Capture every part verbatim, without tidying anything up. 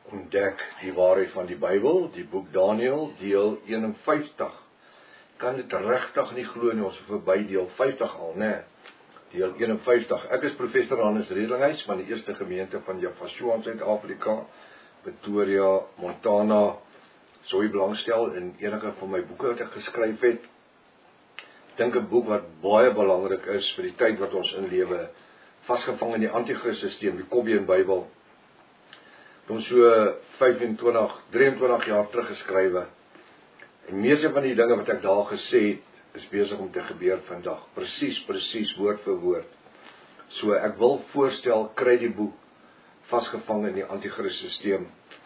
Ontdek die waarheid van die Bybel, die boek Daniël, deel eenenvyftig. Kan dit regtig nie glo nie, ons is verby deel vyftig al, né? Deel eenenvyftig. Ek is professor Hannes Redlinghuis van die eerste gemeente van Jafashua in Suid-Afrika, Pretoria, Montana. Sou jy belangstel in enige van my boeke wat ek geskryf het? Ek dink 'n boek wat baie belangrik is vir die tyd wat ons inlewe, vasgevang in die anti-Christ-sisteem, die Kobbein Bybel. Ons so vyfentwintig, drieëntwintig jaar terug geskrywe. En meeste van die dinge wat ek daar gesê het, is besig om te gebeur vandag. Presies, presies, woord vir woord. So ek wil voorstel, kry die boek vasgevang in die anti-Christ-sisteem.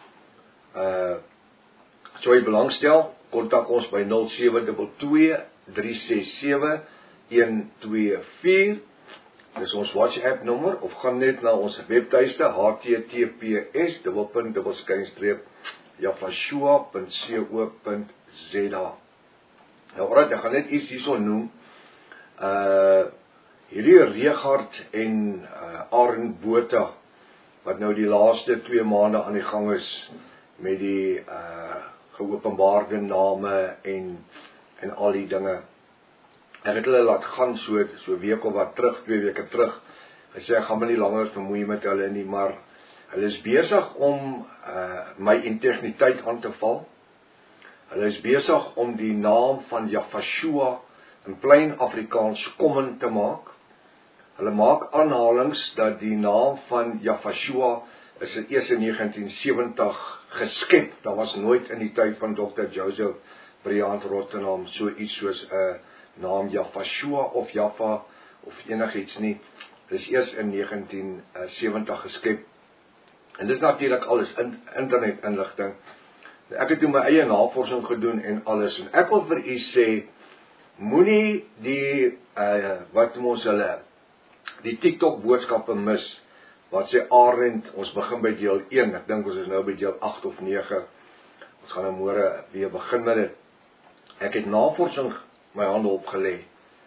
Uh, so jy belangstel, kontak ons by nul sewe twee twee, drie ses sewe, een twee vier. Dis ons WhatsApp nommer, of gaan net na ons webtuiste, h t t p s, dubbelpunt, dubbelskynstreep, jafashua punt co punt z a. Nou, alright, ek gaan net iets hierso noem. Uh, hierdie Regard en uh, Arend Botha, wat nou die laaste twee maande aan die gang is, met die uh, geopenbaarde name en, en al die dinge. Ek het hulle laat gaan so, so week of wat terug, twee weke terug, gesê, ek gaan my nie langer vermoei met hulle nie, maar hulle is besig om uh, my integriteit aan te val. Hulle is besig om die naam van Jafashua in plain Afrikaans kommen te maak. Hulle maak aanhalings dat die naam van Jafashua is eers in negentien sewentig geskep. Daar was nooit in die tyd van dokter Joseph Briant Rotterdam so iets soos 'n uh, naam Jafashua of Jaffa of enigiets nie. Dit is eers in negentien sewentig geskep. En dis natuurlik alles in, internet inligting. Ek het toe my eie navorsing gedoen en alles. En ek wil vir u sê, moenie die, uh, wat ons hulle, die TikTok boodskappe mis, wat sê Arend, ons begin by deel een, ek dink ons is nou by deel agt of nege, ons gaan nou môre weer begin met dit. Ek het navorsing my hande opgelê,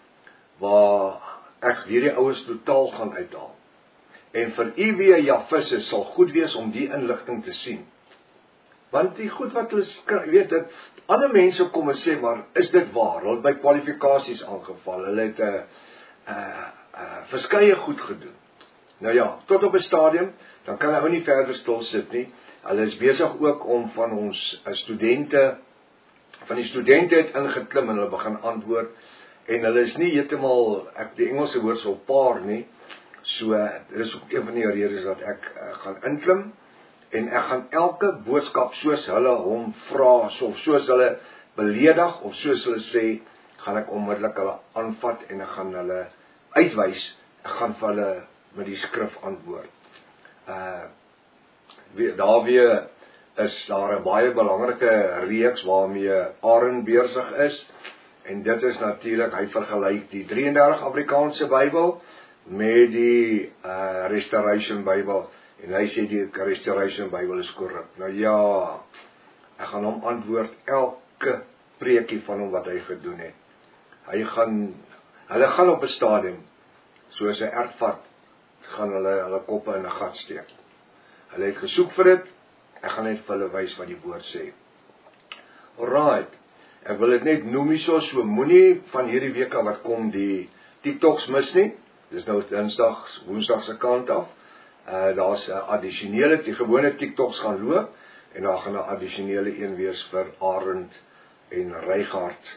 waar ek hierdie ouens totaal gaan uithaal. En vir u wie Jafis is, sal goed wees om die inligting te sien. Want die goed wat hulle skryf, weet dit, ander mense kom en sê, maar is dit waar? Hulle het by kwalifikasies aangeval, hulle het uh, uh, uh, verskeie goed gedoen. Nou ja, tot op 'n stadium, dan kan hulle nie verder stil sit nie. Hulle is besig ook om van ons uh, studente, van die studente het ingeklim en hulle begin antwoord, en hulle is nie heeltemal, ek die Engelse woord so paar nie, so dit is ook een van die redes dat ek uh, gaan inklim, en ek gaan elke boodskap soos hulle hom vra, so, soos hulle beledig, of soos hulle sê, gaan ek onmiddellik hulle aanvat, en ek gaan hulle uitwys, ek gaan vir hulle met die skrif antwoord. Uh, daar weer is daar 'n baie belangrike reeks waarmee Arend besig is, en dit is natuurlik, hy vergelyk die drie en dertig Afrikaanse Bybel met die uh, Restoration Bybel, en hy sê die Restoration Bybel is korrup. Nou ja, ek gaan hom antwoord elke preekie van hom wat hy gedoen het. Hy gaan, hulle gaan op 'n stadium, soos 'n erfvat, gaan hulle hulle koppe in 'n gat steek. Hulle het gesoek vir dit, ek gaan net vir hulle wys wat die woord sê. Alright, ek wil dit net noem hierso, so moenie van hierdie week af wat kom die TikToks mis nie. Dis nou Dinsdag, Woensdag se kant af. Uh, daar's 'n uh, addisionele, die gewone TikToks gaan loop, en daar gaan 'n addisionele een wees vir Arend en Regard.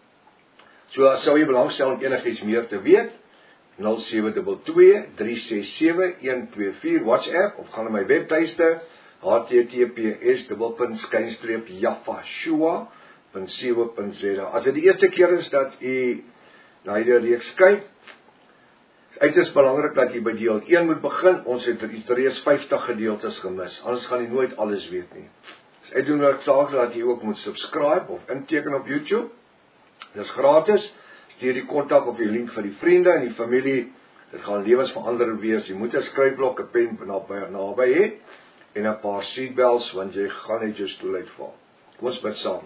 So as sou jy belangstel om enigiets meer te weet, nul sewe twee twee, drie ses sewe, een twee vier WhatsApp, of gaan na my webtuiste, h t t p s, dubbelpunt, skynstreep, jafashua punt co punt z a. As dit die eerste keer is dat u na hierdie reeks kyk, uit is belangrik dat jy by deel een moet begin. Ons het reeds vyftig gedeeltes gemis, anders gaan jy nooit alles weet nie. Dus ek doen noodsaaklik dat jy ook moet subscribe of inteken op YouTube. Dit is gratis. Stuur die kontak op die link vir die vriende en die familie. Dit gaan lewensveranderend wees. Jy moet 'n skryfblok, 'n pen naby naby hê en 'n paar seatbelts, want jy gaan net jou stoel uitval. Kom ons bid saam.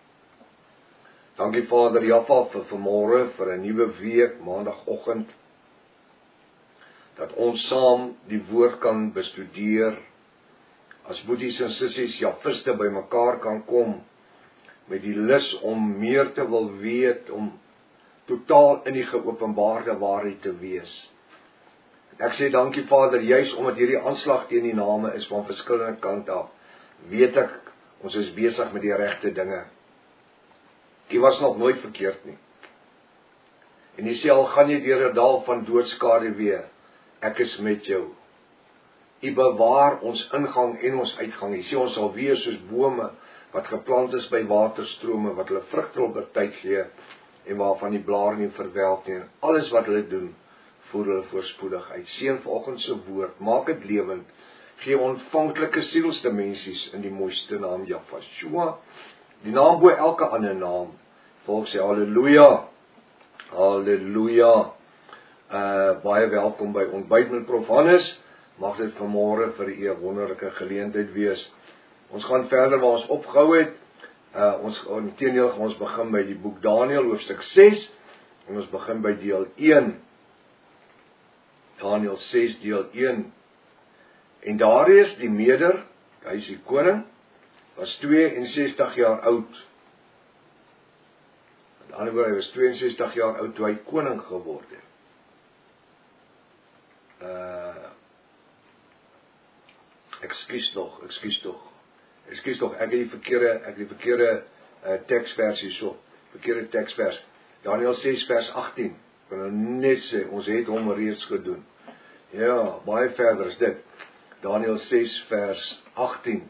Dankie Vader Jaffa vir vanmôre, vir 'n nuwe week, maandagooggend, dat ons saam die woord kan bestudeer, as boeties en sissies, Javiste by mekaar kan kom, met die lus om meer te wil weet, om totaal in die geopenbaarde waarheid te wees. Ek sê dankie Vader, juis omdat hierdie aanslag teen die name is van verskillende kante af, weet ek, ons is besig met die regte dinge. Die was nog nooit verkeerd nie. En jy sê, al gaan jy deur 'n dal van doodskaduwee, ek is met jou. U bewaar ons ingang en ons uitgang. Jy sê, ons sal wees soos bome wat geplant is by waterstrome, wat hulle vrugte op 'n tyd gee, en waarvan die blare nie verwelk nie. En alles wat hulle doen, voer hulle voorspoedig uit. Seën vanoggend se woord, maak dit lewend, gee ontvanklike sielsdimensies in die mooiste naam Jahweh. Die naam bo elke ander naam. Volk sê halleluja. Halleluja. Uh, baie welkom by Ontbyt met Prof Hannes. Mag dit vanmôre vir u 'n wonderlike geleentheid wees. Ons gaan verder waar ons opgehou het. Uh, ons inteendeel gaan ons begin by die boek Daniël hoofstuk ses en ons begin by deel een. Daniël ses deel een. En Darius die Meder, hy is die koning, was tweeënsestig jaar oud. Met ander woorde, hy was tweeënsestig jaar oud toe hy koning geword het. Uh, ekskuus nog, ekskuus nog. Ekskuus nog, ek het die verkeerde, ek het die verkeerde uh, teksvers hierso, verkeerde teksvers. Daniël ses vers agttien. Ek wil nou net sê, ons het hom reeds gedoen. Ja, baie verder is dit. Daniël ses vers agttien.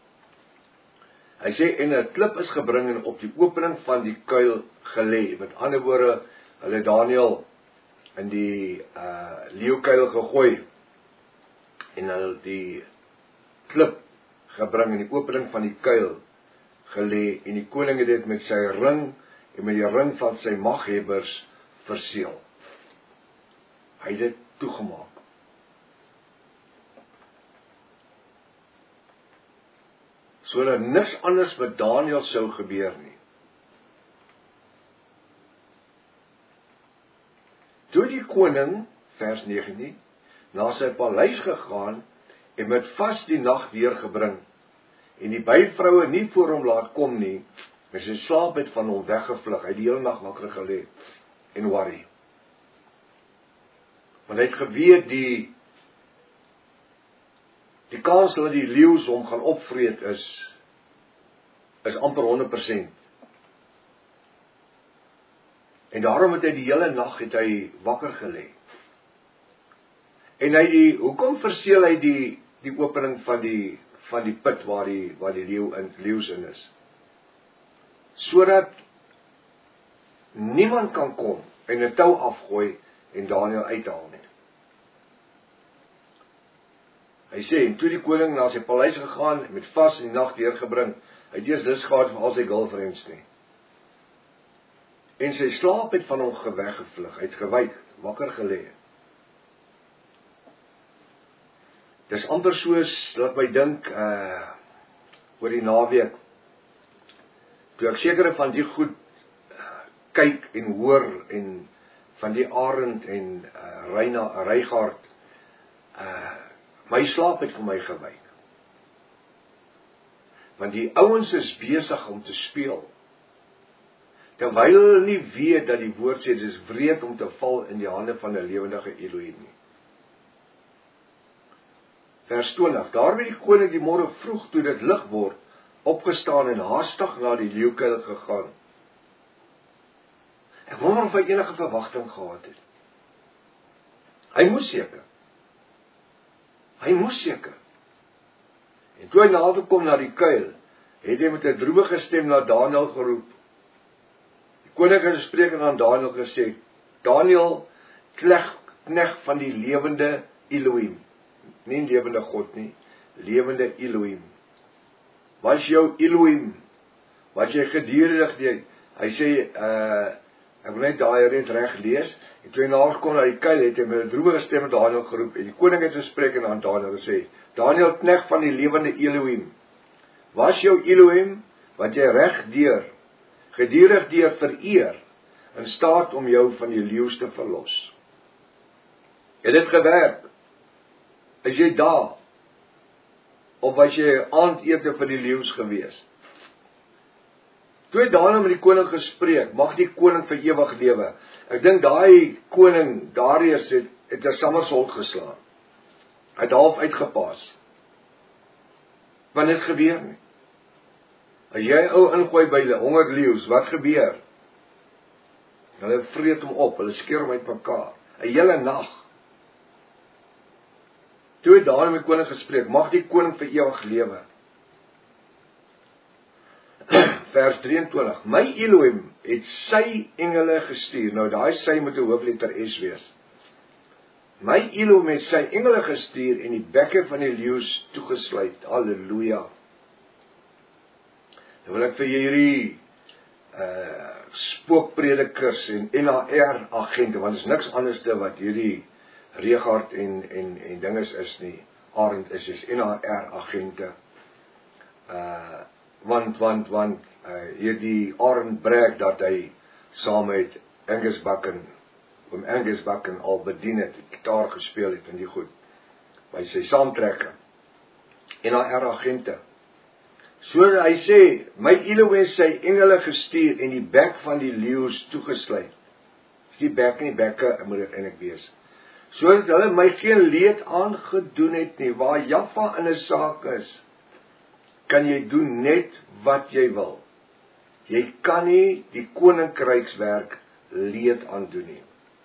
Hy sê, en 'n klip is gebring en op die opening van die kuil gelê. Met ander woorde, hulle Daniël in die uh, leeukuil gegooi en hulle die klip gebring in die opening van die kuil gelê, en die koning het dit met sy ring en met die ring van sy maghebbers verseël. Hy het dit toegemaak. Sodat niks anders met Daniël sou gebeur nie. Toe die koning, vers negentien, na sy paleis gegaan en met vas die nag deurgebring, en die byvroue nie voor hom laat kom nie, en sy slaap het van hom weggevlug, hy het die hele nag wakker gelê en worry. Want hy het geweet die die kans dat die leeu's hom gaan opvreet is is amper honderd persent. En daarom het hy die hele nag het hy wakker gelê. En hy die hoekom verseël hy die die opening van die van die put waar die waar die leeu in leeu's in is? Sodat niemand kan kom en 'n tou afgooi en Daniël uithaal nie. Hy sê, en toe die koning na sy paleis gegaan, met vas in die nag deurgebring, hy het eers lus gehad vir al sy girlfriends nie. En sy slaap het van hom weggevlug, hy het gewyk, wakker gelê. Dis amper soos, laat my dink, uh, oor die naweek, toe ek sekere van die goed uh, kyk en hoor, en van die Arend en uh, Reina, Reigaard, uh, my slaap het vir my gewyk. Want die ouens is besig om te speel, terwyl hulle nie weet dat die woord sê, dit is wreed om te val in die hande van 'n lewendige Elohim nie. Vers twintig, daar het die koning die môre vroeg toe dit lig word, opgestaan en haastig na die leeukuil gegaan. Ek wonder of hy enige verwagting gehad het. Hy moes seker. Hy moes seker. En toe hy nader kom na die kuil, het hy met 'n droewige stem na Daniël geroep. Die koning het gespreek en aan Daniël gesê, Daniël, knegt van die lewende Elohim. Nie lewende God nie, lewende Elohim. Was jou Elohim, was jy gedurig die, hy sê, uh, ek wil net daai net reg lees, en toe hy nader kom na die kuil, het hy met 'n droewige stem met Daniël geroep, en die koning het gespreek en aan Daniël gesê, Daniël, knegt van die lewende Elohim, was jou Elohim, wat jy reg deur, gedurig deur vereer, in staat om jou van die leeu's te verlos. Het dit gewerk? Is jy daar? of was jy aandete vir die leeu's gewees? Toe het Daniël met die koning gespreek, mag die koning vir ewig lewe. Ek dink daai koning, Darius, het, het 'n somersault geslaan. Hy het half uitgepas. Want dit gebeur nie. As jy ou ingooi by die honderd leeu's, wat gebeur? Hulle vreet hom op, hulle skeer hom uitmekaar. 'n Hele nag. Toe het Daniël met die koning gespreek, mag die koning vir ewig lewe. Vers drieëntwintig, my Elohim het sy engele gestuur. Nou daai sy moet 'n hoofletter S wees. My Elohim het sy engele gestuur en die bekke van die leeu's toegesluit. Halleluja. Nou wil ek vir hierdie uh, spookpredikers en N A R agente, want dit is niks anders te wat hierdie Regard en en en dinges is nie. Arend is is N A R agente. Uh want want want uh, hierdie Arend brag dat hy saam met Angus Buchan, oom Angus Buchan al bedien het, gitaar gespeel het en die goed by sy saamtrekke. N A R agente. So hy sê, my Elohim sy engele gestuur en die bek van die leeu's toegesluit. Dis die bek en die bekke, moet dit eintlik wees. Sodat hulle my geen leed aangedoen het nie. Waar Jaffa in 'n saak is, kan jy doen net wat jy wil. Jy kan nie die koninkrykswerk leed aandoen nie.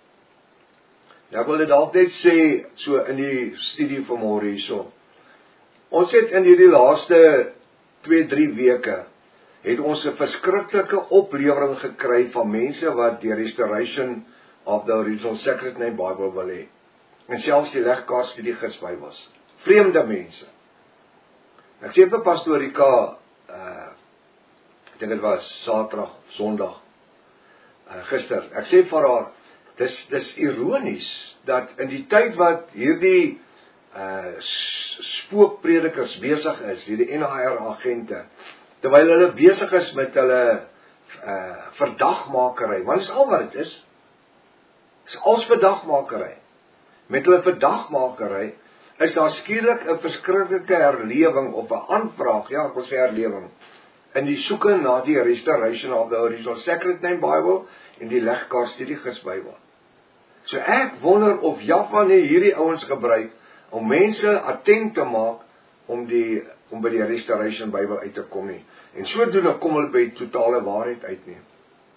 Nou ek wil dit dalk net sê, so in die studie vanmôre hierso. Ons het in hierdie laaste twee, drie weke, het ons 'n verskriklike oplewering gekry van mense wat die Restoration of the Original Sacred Name Bible wil hê. En selfs die legkaartstudie Bybels. Vreemde mense. Ek sê vir Pastoor Rika, uh, ek dink dit was Saterdag of Sondag, uh, gister, ek sê vir haar, dis, dis ironies, dat in die tyd wat hierdie uh, spookpredikers besig is, hierdie N A R agente, terwyl hulle besig is met hulle uh, verdagmakery, want dis al wat dit is, dis als verdagmakery, met hulle verdagmakery, is daar skielik 'n verskriklike herlewing of 'n aanvraag, ja, ek wil sê herlewing, in die soeke na die Restoration of the Original Sacred Name Bible en die legkaartstudie Bybel. So ek wonder of Jaffa nie hierdie ouens gebruik om mense attent te maak om die om by die Restoration Bybel uit te kom nie. En sodoende kom hulle by totale waarheid uit nie.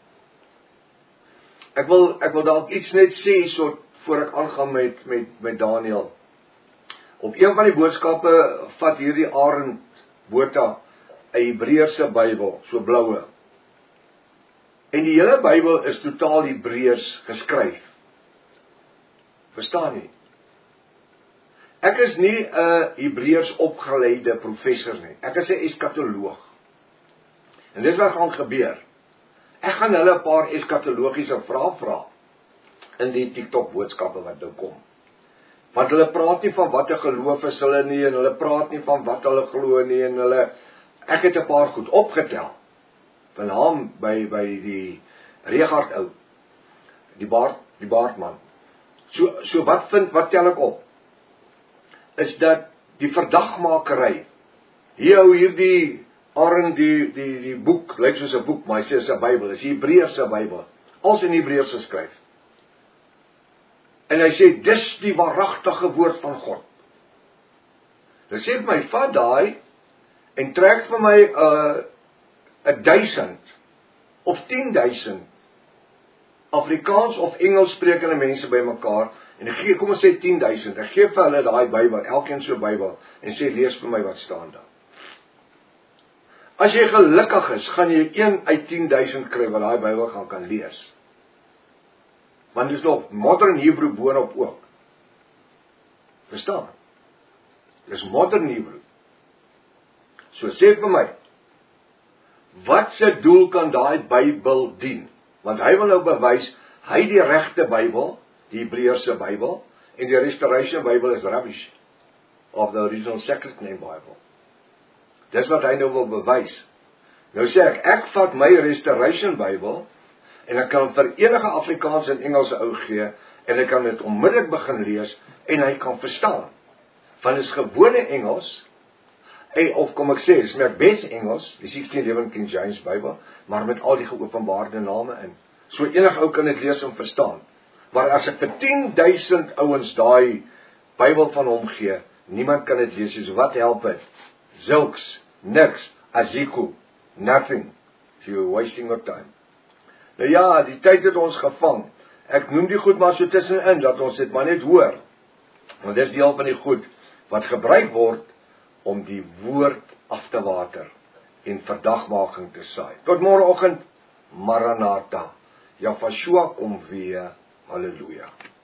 Ek wil ek wil dalk iets net sê so voor ek aangaan met met met Daniël. Op een van die boodskappe vat hierdie Arend Botha 'n Hebreëse Bybel, so bloue. En die hele Bybel is totaal Hebreëus geskryf. Verstaan nie? Ek is nie 'n Hebreërs opgeleide professor nie. Ek is 'n eskatoloog. En dis wat gaan gebeur. Ek gaan hulle 'n paar eskatologiese vrae vra in die TikTok boodskappe wat nou kom. Want hulle praat nie van wat 'n geloof is hulle nie, en hulle praat nie van wat hulle glo nie, en hulle, ek het 'n paar goed opgetel, van hom by, by die Regard ou, die baard, die baardman. So, so wat vind, wat tel ek op? Is dat die verdagmakery, hier hou hierdie Arend die, die, die boek, lyk soos 'n boek, maar hy sê is 'n Bybel, is die Hebreëse Bybel, als in Hebreëus geskryf. En hy sê, dis die waaragtige woord van God. Dan sê vir my, vat daai, en trek vir my 'n uh, 'n duisend, of tien duisend, Afrikaans of Engels sprekende mense by mekaar, en ek gee, kom ons sê tien duisend, ek gee vir hulle daai Bybel, elkeen so Bybel, en sê, lees vir my wat staan daar. As jy gelukkig is, gaan jy een uit tien duisend kry, wat daai Bybel gaan kan lees. Want dit is nog modern Hebrew boonop ook. Verstaan? Dit is modern Hebrew. So sê vir my, wat se doel kan daai Bybel dien? Want hy wil nou bewys, hy die regte Bybel, die Hebreëse Bybel, en die Restoration Bybel is rubbish, of the Original Sacred Name Bible. Dis wat hy nou wil bewys. Nou sê ek, ek vat my Restoration Bybel, en ek kan vir enige Afrikaans en Engelse ou gee, en ek kan dit onmiddellik begin lees, en hy kan verstaan. Want dit is gewone Engels, Hey, of kom ek sê, is Macbeth Engels, die sixteen eleven King James Bybel, maar met al die geopenbaarde name in. So enige ou kan dit lees en verstaan. Maar as ek vir ten duisend ouens daai Bybel van hom gee, niemand kan dit lees, so wat help het? Zulks, niks, aziku, nothing. So you're wasting your time. Nou ja, die tyd het ons gevang. Ek noem die goed maar so tussenin, dat ons dit maar net hoor. Want dis deel van die goed, wat gebruik word, om die woord af te water, en verdagmaking te saai. Tot môreoggend, Maranatha. Yahshua kom weer, halleluja.